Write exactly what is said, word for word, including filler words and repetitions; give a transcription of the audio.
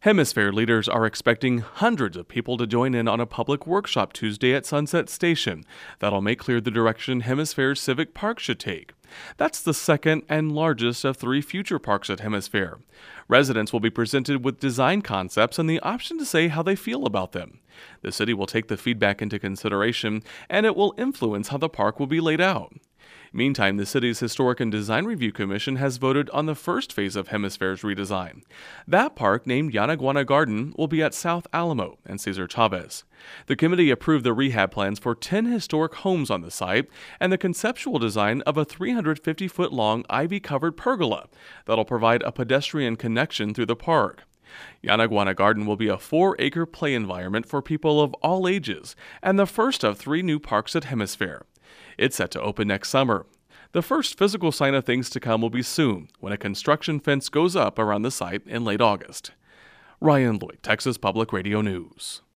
Hemisphere leaders are expecting hundreds of people to join in on a public workshop Tuesday at Sunset Station that'll make clear the direction Hemisphere's civic park should take. That's the second and largest of three future parks at Hemisphere. Residents will be presented with design concepts and the option to say how they feel about them. The city will take the feedback into consideration, and it will influence how the park will be laid out. Meantime, the city's Historic and Design Review Commission has voted on the first phase of Hemisphere's redesign. That park, named Yanaguana Garden, will be at South Alamo and Cesar Chavez. The committee approved the rehab plans for ten historic homes on the site and the conceptual design of a three hundred fifty foot long ivy-covered pergola that'll provide a pedestrian connection through the park. Yanaguana Garden will be a four acre play environment for people of all ages and the first of three new parks at Hemisphere. It's set to open next summer. The first physical sign of things to come will be soon, when a construction fence goes up around the site in late August. Ryan Lloyd, Texas Public Radio News.